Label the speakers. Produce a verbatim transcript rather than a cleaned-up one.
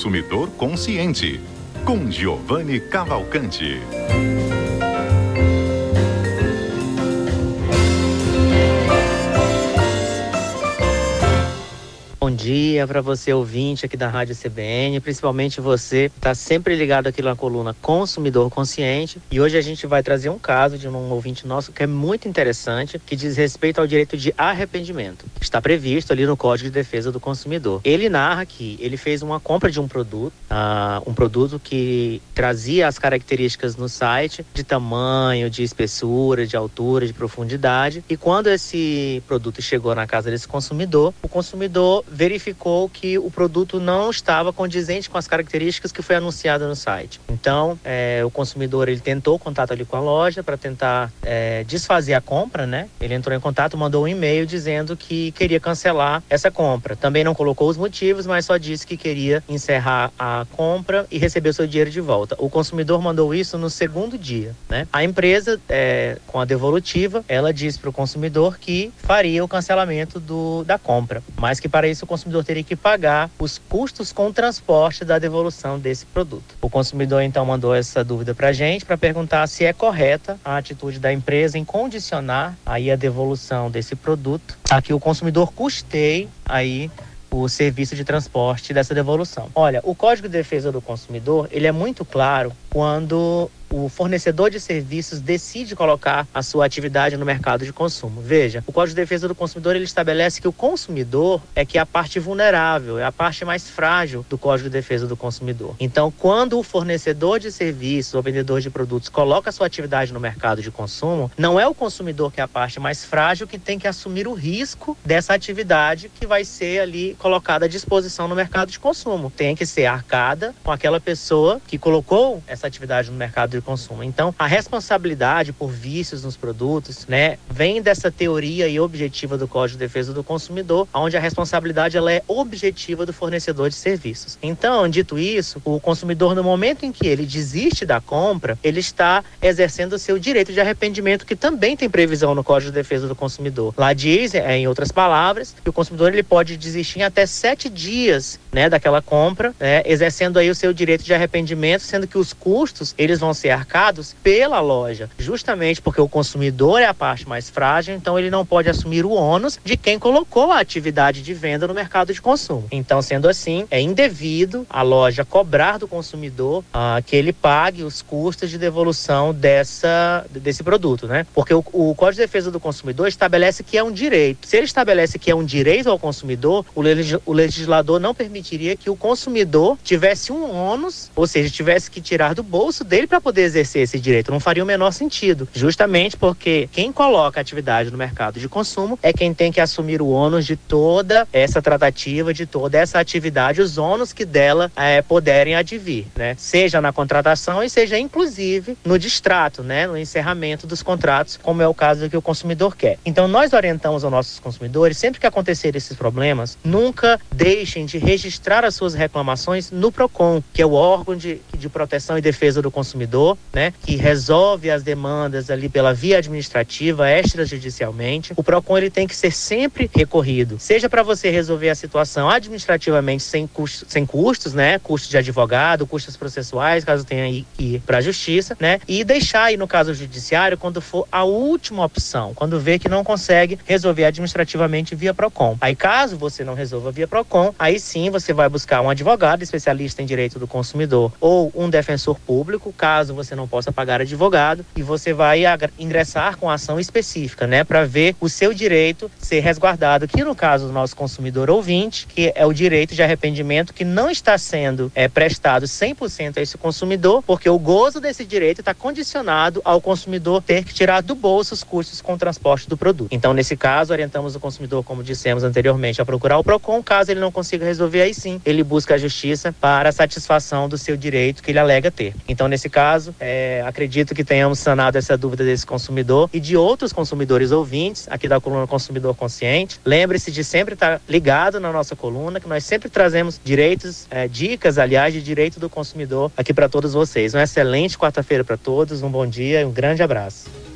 Speaker 1: Consumidor Consciente, com Giovanni Cavalcante.
Speaker 2: Bom dia para você, ouvinte aqui da Rádio C B N, principalmente você que está sempre ligado aqui na coluna Consumidor Consciente. E hoje a gente vai trazer um caso de um ouvinte nosso que é muito interessante, que diz respeito ao direito de arrependimento. Está previsto ali no Código de Defesa do Consumidor. Ele narra que ele fez uma compra de um produto, uh, um produto que trazia as características no site de tamanho, de espessura, de altura, de profundidade. E quando esse produto chegou na casa desse consumidor, o consumidor verificou que o produto não estava condizente com as características que foi anunciada no site. Então, é, o consumidor ele tentou contato ali com a loja para tentar é, desfazer a compra, né? Ele entrou em contato, mandou um e-mail dizendo que queria cancelar essa compra. Também não colocou os motivos, mas só disse que queria encerrar a compra e receber o seu dinheiro de volta. O consumidor mandou isso no segundo dia, né? A empresa, é, com a devolutiva, ela disse para o consumidor que faria o cancelamento do, da compra, mas que para isso o consumidor teria que pagar os custos com o transporte da devolução desse produto. O consumidor então mandou essa dúvida para a gente para perguntar se é correta a atitude da empresa em condicionar aí a devolução desse produto a que o consumidor custeie aí o serviço de transporte dessa devolução. Olha, o Código de Defesa do Consumidor, ele é muito claro quando o fornecedor de serviços decide colocar a sua atividade no mercado de consumo. Veja, o Código de Defesa do Consumidor ele estabelece que o consumidor é que é a parte vulnerável, é a parte mais frágil do Código de Defesa do Consumidor. Então, quando o fornecedor de serviços ou vendedor de produtos coloca a sua atividade no mercado de consumo, não é o consumidor que é a parte mais frágil que tem que assumir o risco dessa atividade que vai ser ali colocada à disposição no mercado de consumo. Tem que ser arcada com aquela pessoa que colocou essa atividade no mercado de consumo. Então, a responsabilidade por vícios nos produtos, né, vem dessa teoria e objetiva do Código de Defesa do Consumidor, onde a responsabilidade ela é objetiva do fornecedor de serviços. Então, dito isso, o consumidor, no momento em que ele desiste da compra, ele está exercendo o seu direito de arrependimento, que também tem previsão no Código de Defesa do Consumidor. Lá diz, é, em outras palavras, que o consumidor ele pode desistir em até sete dias, né, daquela compra, né, exercendo aí o seu direito de arrependimento, sendo que os custos eles vão ser arcados pela loja, justamente porque o consumidor é a parte mais frágil, então ele não pode assumir o ônus de quem colocou a atividade de venda no mercado de consumo. Então, sendo assim, é indevido a loja cobrar do consumidor ah, que ele pague os custos de devolução dessa, desse produto, né? Porque o, o Código de Defesa do Consumidor estabelece que é um direito. Se ele estabelece que é um direito ao consumidor, o, legis, o legislador não permitiria que o consumidor tivesse um ônus, ou seja, tivesse que tirar do bolso dele para poder exercer esse direito. Não faria o menor sentido, justamente porque quem coloca a atividade no mercado de consumo é quem tem que assumir o ônus de toda essa tratativa, de toda essa atividade, os ônus que dela é, puderem advir, né? Seja na contratação e seja inclusive no distrato, né? No encerramento dos contratos, como é o caso que o consumidor quer. Então nós orientamos aos nossos consumidores, sempre que acontecer esses problemas, nunca deixem de registrar as suas reclamações no PROCON, que é o órgão de, de proteção e defesa do consumidor, né, que resolve as demandas ali pela via administrativa, extrajudicialmente. O PROCON ele tem que ser sempre recorrido, seja para você resolver a situação administrativamente sem custos, sem custos, né, custos de advogado, custos processuais, caso tenha que ir para a justiça, né, e deixar aí no caso judiciário quando for a última opção, quando vê que não consegue resolver administrativamente via PROCON. Aí caso você não resolva via PROCON, aí sim você vai buscar um advogado especialista em direito do consumidor ou um defensor público, caso você não possa pagar advogado, e você vai ingressar com ação específica, né, para ver o seu direito ser resguardado, que no caso do nosso consumidor ouvinte, que é o direito de arrependimento que não está sendo é, prestado cem por cento a esse consumidor, porque o gozo desse direito está condicionado ao consumidor ter que tirar do bolso os custos com o transporte do produto. Então, nesse caso, orientamos o consumidor, como dissemos anteriormente, a procurar o PROCON. Caso ele não consiga resolver, aí sim, ele busca a justiça para a satisfação do seu direito que ele alega ter. Então, nesse caso, é, acredito que tenhamos sanado essa dúvida desse consumidor e de outros consumidores ouvintes aqui da coluna Consumidor Consciente. Lembre-se de sempre estar ligado na nossa coluna, que nós sempre trazemos direitos, é, dicas, aliás, de direito do consumidor aqui para todos vocês. Uma excelente quarta-feira para todos, um bom dia e um grande abraço.